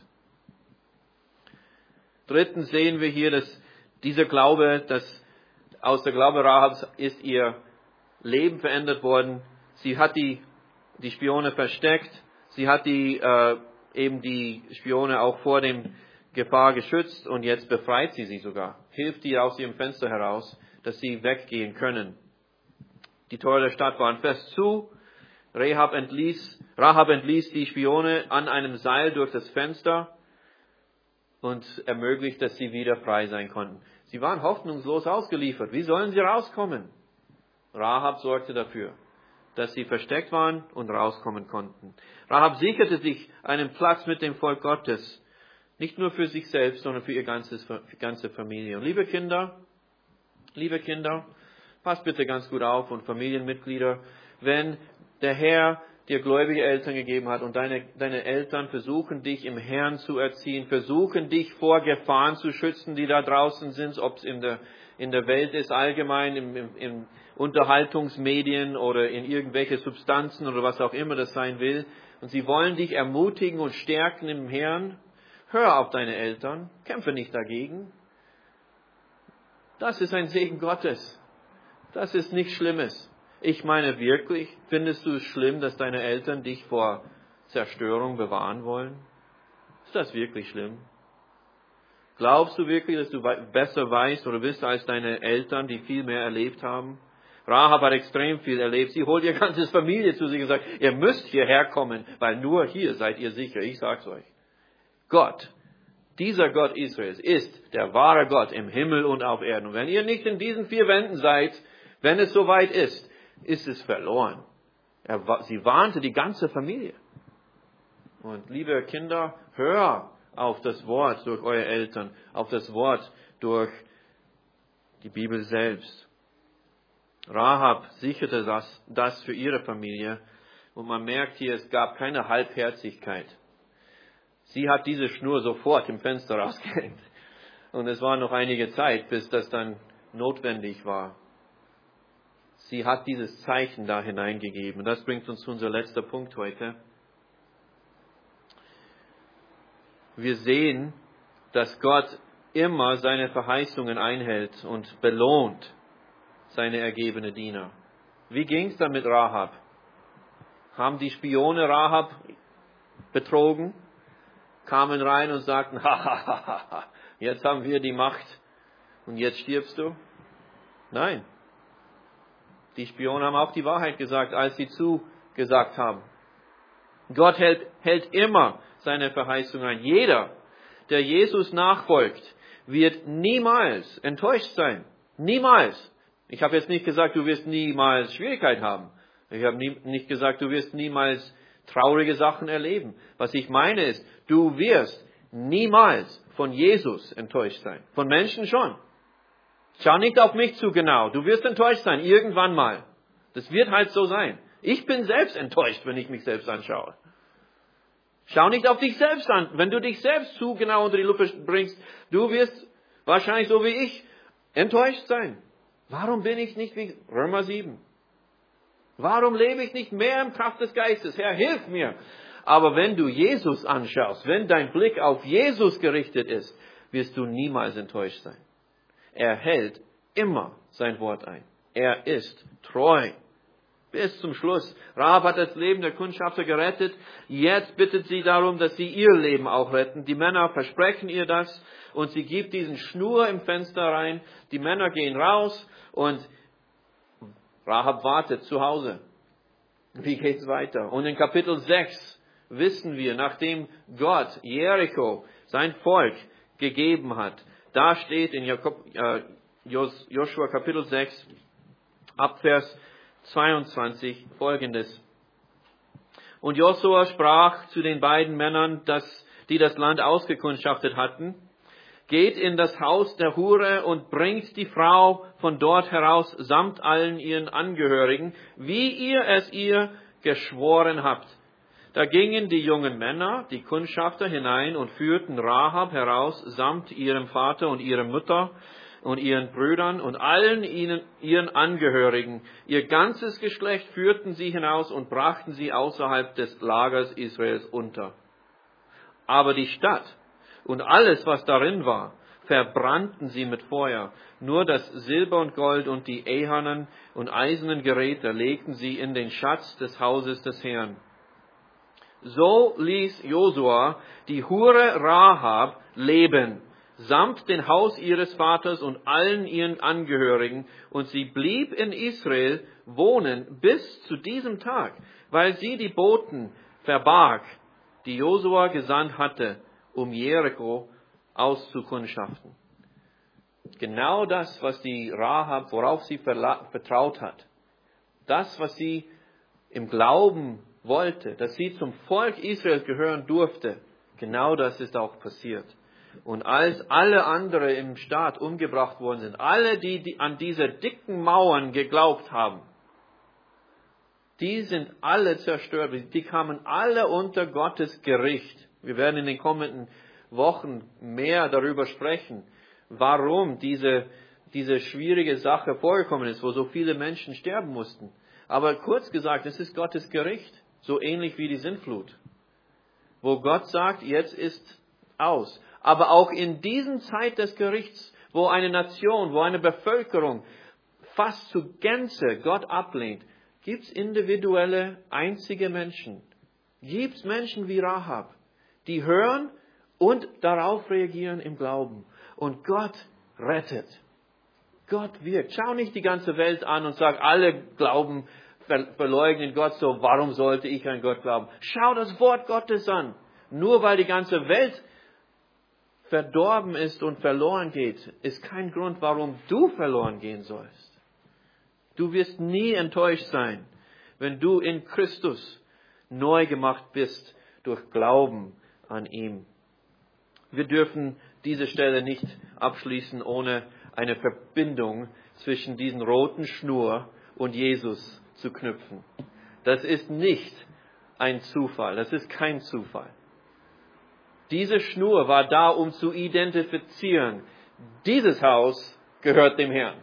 Drittens sehen wir hier, dass dieser Glaube, aus der Glaube Rahabs ist ihr Leben verändert worden. Sie hat die Spione versteckt. Sie hat die Spione auch vor dem Gefahr geschützt und jetzt befreit sie sogar. Hilft ihr aus ihrem Fenster heraus, dass sie weggehen können. Die Tore der Stadt waren fest zu. Rahab entließ die Spione an einem Seil durch das Fenster und ermöglicht, dass sie wieder frei sein konnten. Sie waren hoffnungslos ausgeliefert. Wie sollen sie rauskommen? Rahab sorgte dafür, dass sie versteckt waren und rauskommen konnten. Rahab sicherte sich einen Platz mit dem Volk Gottes, nicht nur für sich selbst, sondern für ihre ganze Familie. Und liebe Kinder, passt bitte ganz gut auf und Familienmitglieder, wenn der Herr dir gläubige Eltern gegeben hat und deine Eltern versuchen dich im Herrn zu erziehen, versuchen dich vor Gefahren zu schützen, die da draußen sind, ob es in der Welt ist, allgemein in Unterhaltungsmedien oder in irgendwelche Substanzen oder was auch immer das sein will. Und sie wollen dich ermutigen und stärken im Herrn. Hör auf deine Eltern, kämpfe nicht dagegen. Das ist ein Segen Gottes. Das ist nichts Schlimmes. Ich meine wirklich, findest du es schlimm, dass deine Eltern dich vor Zerstörung bewahren wollen? Ist das wirklich schlimm? Glaubst du wirklich, dass du besser weißt oder bist als deine Eltern, die viel mehr erlebt haben? Rahab hat extrem viel erlebt. Sie holt ihr ganzes Familie zu sich und sagt, ihr müsst hierher kommen, weil nur hier seid ihr sicher. Ich sag's euch. Gott, dieser Gott Israels, ist der wahre Gott im Himmel und auf Erden. Und wenn ihr nicht in diesen 4 Wänden seid, wenn es soweit ist es verloren. Sie warnte die ganze Familie. Und liebe Kinder, hör auf das Wort durch eure Eltern, auf das Wort durch die Bibel selbst. Rahab sicherte das für ihre Familie. Und man merkt hier, es gab keine Halbherzigkeit. Sie hat diese Schnur sofort im Fenster rausgehängt. Und es war noch einige Zeit, bis das dann notwendig war. Sie hat dieses Zeichen da hineingegeben. Das bringt uns zu unser letzter Punkt heute. Wir sehen, dass Gott immer seine Verheißungen einhält und belohnt seine ergebene Diener. Wie ging es dann mit Rahab? Haben die Spione Rahab betrogen? Kamen rein und sagten, jetzt haben wir die Macht und jetzt stirbst du? Nein. Die Spione haben auch die Wahrheit gesagt, als sie zugesagt haben. Gott hält immer seine Verheißung ein. Jeder, der Jesus nachfolgt, wird niemals enttäuscht sein. Niemals. Ich habe jetzt nicht gesagt, du wirst niemals Schwierigkeit haben. Ich habe nicht gesagt, du wirst niemals traurige Sachen erleben. Was ich meine ist, du wirst niemals von Jesus enttäuscht sein. Von Menschen schon. Schau nicht auf mich zu genau. Du wirst enttäuscht sein, irgendwann mal. Das wird halt so sein. Ich bin selbst enttäuscht, wenn ich mich selbst anschaue. Schau nicht auf dich selbst an. Wenn du dich selbst zu genau unter die Lupe bringst, du wirst wahrscheinlich so wie ich enttäuscht sein. Warum bin ich nicht wie Römer 7? Warum lebe ich nicht mehr im Kraft des Geistes? Herr, hilf mir. Aber wenn du Jesus anschaust, wenn dein Blick auf Jesus gerichtet ist, wirst du niemals enttäuscht sein. Er hält immer sein Wort ein. Er ist treu. Bis zum Schluss. Rahab hat das Leben der Kundschafter gerettet. Jetzt bittet sie darum, dass sie ihr Leben auch retten. Die Männer versprechen ihr das und sie gibt diesen Schnur im Fenster rein. Die Männer gehen raus und Rahab wartet zu Hause. Wie geht's weiter? Und in Kapitel 6 wissen wir, nachdem Gott Jericho, sein Volk, gegeben hat, da steht in Joshua Kapitel 6, ab Vers 22 Folgendes. Und Josua sprach zu den beiden Männern, die das Land ausgekundschaftet hatten: Geht in das Haus der Hure und bringt die Frau von dort heraus samt allen ihren Angehörigen, wie ihr es ihr geschworen habt. Da gingen die jungen Männer, die Kundschafter, hinein und führten Rahab heraus samt ihrem Vater und ihrer Mutter und ihren Brüdern und allen ihren Angehörigen. Ihr ganzes Geschlecht führten sie hinaus und brachten sie außerhalb des Lagers Israels unter. Aber die Stadt und alles, was darin war, verbrannten sie mit Feuer. Nur das Silber und Gold und die ehernen und eisernen Geräte legten sie in den Schatz des Hauses des Herrn. So ließ Josua die Hure Rahab leben, samt dem Haus ihres Vaters und allen ihren Angehörigen, und sie blieb in Israel wohnen bis zu diesem Tag, weil sie die Boten verbarg, die Josua gesandt hatte, um Jericho auszukundschaften. Genau das, was die Rahab, worauf sie vertraut hat, das, was sie im Glauben wollte, dass sie zum Volk Israel gehören durfte, genau das ist auch passiert. Und als alle anderen im Staat umgebracht worden sind, alle, die an diese dicken Mauern geglaubt haben, die sind alle zerstört. Die kamen alle unter Gottes Gericht. Wir werden in den kommenden Wochen mehr darüber sprechen, warum diese schwierige Sache vorgekommen ist, wo so viele Menschen sterben mussten. Aber kurz gesagt, es ist Gottes Gericht, so ähnlich wie die Sintflut, wo Gott sagt, jetzt ist aus. Aber auch in diesen Zeit des Gerichts, wo eine Nation, wo eine Bevölkerung fast zu Gänze Gott ablehnt, gibt es individuelle, einzige Menschen. Gibt es Menschen wie Rahab, die hören und darauf reagieren im Glauben. Und Gott rettet. Gott wirkt. Schau nicht die ganze Welt an und sag, alle glauben, verleugnen Gott so, warum sollte ich an Gott glauben? Schau das Wort Gottes an. Nur weil die ganze Welt verdorben ist und verloren geht, ist kein Grund, warum du verloren gehen sollst. Du wirst nie enttäuscht sein, wenn du in Christus neu gemacht bist durch Glauben an ihm. Wir dürfen diese Stelle nicht abschließen, ohne eine Verbindung zwischen diesen roten Schnur und Jesus zu knüpfen. Das ist nicht ein Zufall, das ist kein Zufall. Diese Schnur war da, um zu identifizieren, dieses Haus gehört dem Herrn.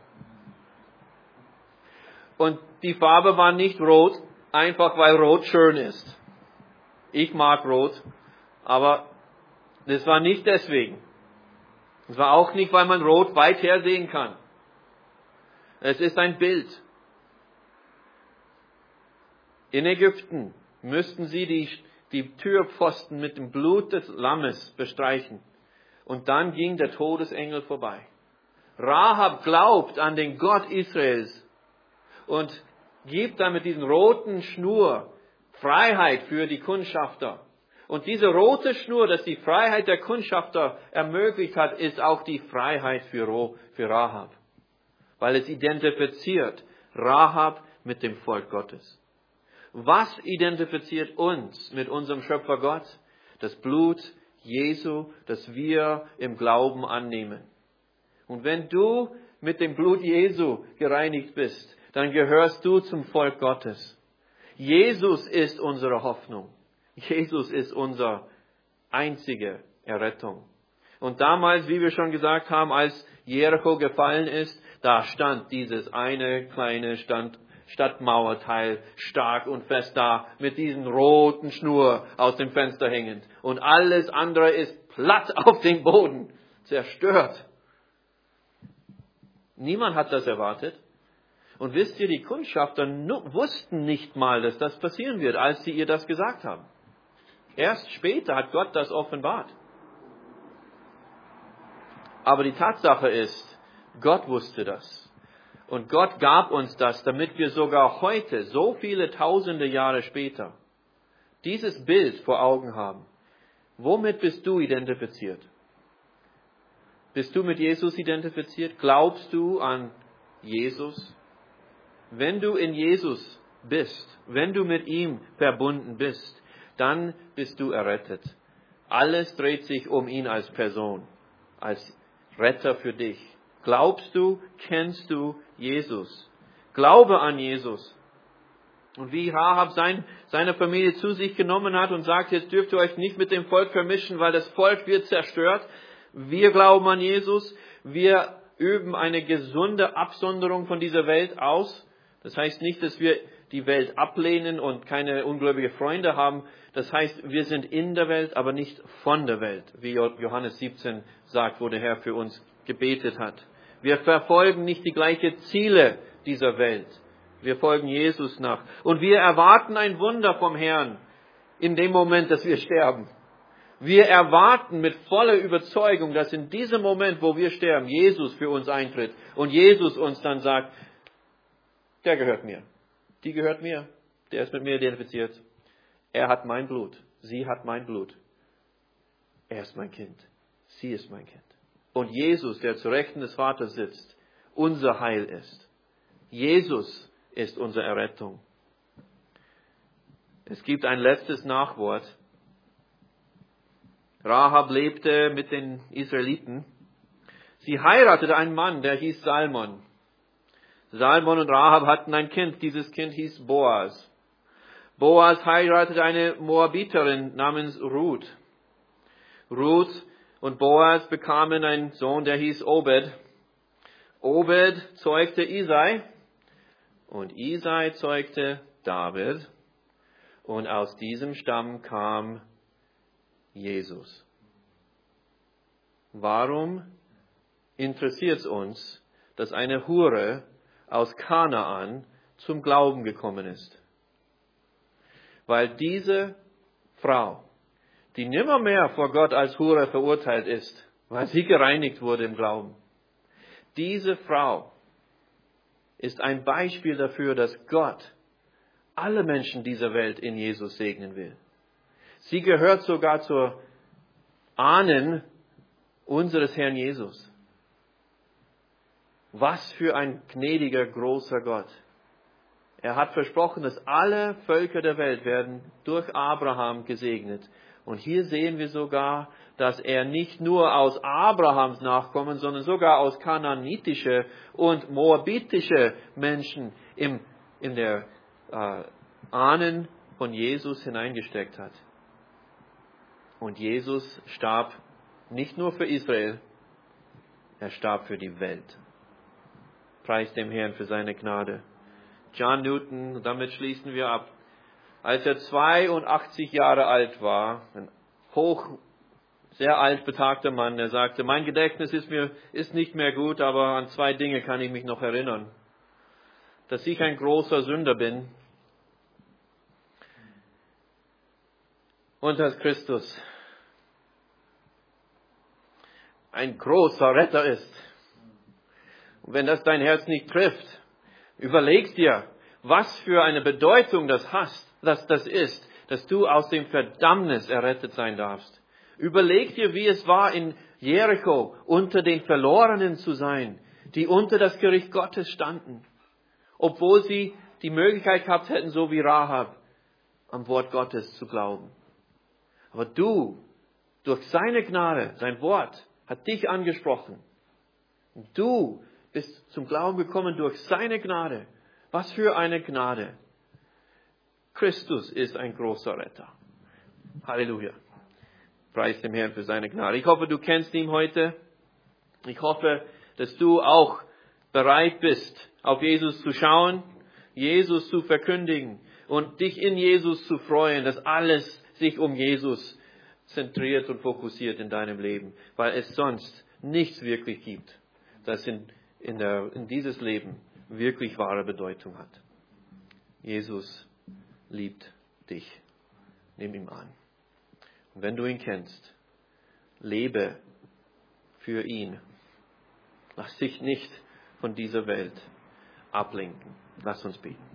Und die Farbe war nicht rot, einfach weil rot schön ist. Ich mag rot, aber das war nicht deswegen. Es war auch nicht, weil man rot weit her sehen kann. Es ist ein Bild. In Ägypten müssten sie die Türpfosten mit dem Blut des Lammes bestreichen. Und dann ging der Todesengel vorbei. Rahab glaubt an den Gott Israels und gibt dann mit diesen roten Schnur Freiheit für die Kundschafter. Und diese rote Schnur, dass die Freiheit der Kundschafter ermöglicht hat, ist auch die Freiheit für Rahab. Weil es identifiziert Rahab mit dem Volk Gottes. Was identifiziert uns mit unserem Schöpfer Gott? Das Blut Jesu, das wir im Glauben annehmen. Und wenn du mit dem Blut Jesu gereinigt bist, dann gehörst du zum Volk Gottes. Jesus ist unsere Hoffnung. Jesus ist unsere einzige Errettung. Und damals, wie wir schon gesagt haben, als Jericho gefallen ist, da stand dieses eine kleine Stadtmauerteil stark und fest da, mit diesen roten Schnur aus dem Fenster hängend. Und alles andere ist platt auf dem Boden, zerstört. Niemand hat das erwartet. Und wisst ihr, die Kundschafter wussten nicht mal, dass das passieren wird, als sie ihr das gesagt haben. Erst später hat Gott das offenbart. Aber die Tatsache ist, Gott wusste das. Und Gott gab uns das, damit wir sogar heute, so viele tausende Jahre später, dieses Bild vor Augen haben. Womit bist du identifiziert? Bist du mit Jesus identifiziert? Glaubst du an Jesus? Wenn du in Jesus bist, wenn du mit ihm verbunden bist, dann bist du errettet. Alles dreht sich um ihn als Person, als Retter für dich. Glaubst du, kennst du Jesus? Glaube an Jesus. Und wie Rahab seine Familie zu sich genommen hat und sagt, jetzt dürft ihr euch nicht mit dem Volk vermischen, weil das Volk wird zerstört. Wir glauben an Jesus. Wir üben eine gesunde Absonderung von dieser Welt aus. Das heißt nicht, dass wir die Welt ablehnen und keine ungläubige Freunde haben. Das heißt, wir sind in der Welt, aber nicht von der Welt, wie Johannes 17 sagt, wo der Herr für uns gebetet hat. Wir verfolgen nicht die gleichen Ziele dieser Welt. Wir folgen Jesus nach. Und wir erwarten ein Wunder vom Herrn in dem Moment, dass wir sterben. Wir erwarten mit voller Überzeugung, dass in diesem Moment, wo wir sterben, Jesus für uns eintritt und Jesus uns dann sagt, der gehört mir, die gehört mir, der ist mit mir identifiziert. Er hat mein Blut, sie hat mein Blut. Er ist mein Kind, sie ist mein Kind. Und Jesus, der zu Rechten des Vaters sitzt, unser Heil ist. Jesus ist unsere Errettung. Es gibt ein letztes Nachwort. Rahab lebte mit den Israeliten. Sie heiratete einen Mann, der hieß Salmon. Salmon und Rahab hatten ein Kind. Dieses Kind hieß Boas. Boas heiratete eine Moabiterin namens Ruth. Ruth und Boas bekamen einen Sohn, der hieß Obed. Obed zeugte Isai. Und Isai zeugte David. Und aus diesem Stamm kam Jesus. Warum interessiert es uns, dass eine Hure aus Kanaan zum Glauben gekommen ist? Weil diese Frau, die nimmermehr vor Gott als Hure verurteilt ist, weil sie gereinigt wurde im Glauben, diese Frau ist ein Beispiel dafür, dass Gott alle Menschen dieser Welt in Jesus segnen will. Sie gehört sogar zur Ahnen unseres Herrn Jesus. Was für ein gnädiger, großer Gott. Er hat versprochen, dass alle Völker der Welt werden durch Abraham gesegnet. Und hier sehen wir sogar, dass er nicht nur aus Abrahams Nachkommen, sondern sogar aus kanaanitische und moabitische Menschen in der Ahnen von Jesus hineingesteckt hat. Und Jesus starb nicht nur für Israel, er starb für die Welt. Preis dem Herrn für seine Gnade. John Newton, damit schließen wir ab. Als er 82 Jahre alt war, ein sehr alt betagter Mann, er sagte, mein Gedächtnis ist nicht mehr gut, aber an 2 Dinge kann ich mich noch erinnern. Dass ich ein großer Sünder bin und dass Christus ein großer Retter ist. Und wenn das dein Herz nicht trifft, überleg dir, was für eine Bedeutung das ist, dass du aus dem Verdammnis errettet sein darfst. Überleg dir, wie es war, in Jericho unter den Verlorenen zu sein, die unter das Gericht Gottes standen, obwohl sie die Möglichkeit gehabt hätten, so wie Rahab, am Wort Gottes zu glauben. Aber du, durch seine Gnade, sein Wort, hat dich angesprochen. Du bist zum Glauben gekommen durch seine Gnade. Was für eine Gnade. Christus ist ein großer Retter. Halleluja. Preis dem Herrn für seine Gnade. Ich hoffe, du kennst ihn heute. Ich hoffe, dass du auch bereit bist, auf Jesus zu schauen, Jesus zu verkündigen und dich in Jesus zu freuen, dass alles sich um Jesus zentriert und fokussiert in deinem Leben, weil es sonst nichts wirklich gibt, das in dieses Leben wirklich wahre Bedeutung hat. Jesus liebt dich. Nimm ihn an. Und wenn du ihn kennst, lebe für ihn. Lass dich nicht von dieser Welt ablenken. Lass uns beten.